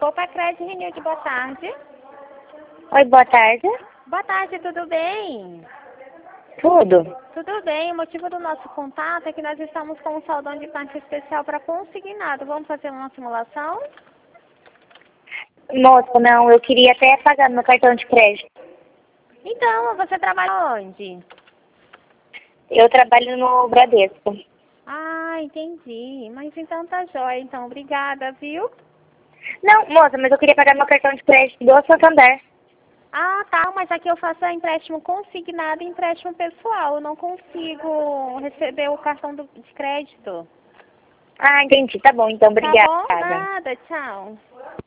Copa Crédito Renilde, boa tarde. Oi, boa tarde. Boa tarde, tudo bem? Tudo? Tudo bem, o motivo do nosso contato é que nós estamos com um saldão de parte especial para consignado. Vamos fazer uma simulação? Moça, não, eu queria até pagar no meu cartão de crédito. Então, você trabalha onde? Eu trabalho no Bradesco. Ah, entendi. Mas então tá jóia. Então, obrigada, viu? Não, moça, mas eu queria pagar meu cartão de crédito do Santander. Ah, tá, mas aqui eu faço empréstimo consignado e empréstimo pessoal. Eu não consigo receber o cartão de crédito. Ah, entendi. Tá bom, então, Tá obrigada. bom? Nada, tchau.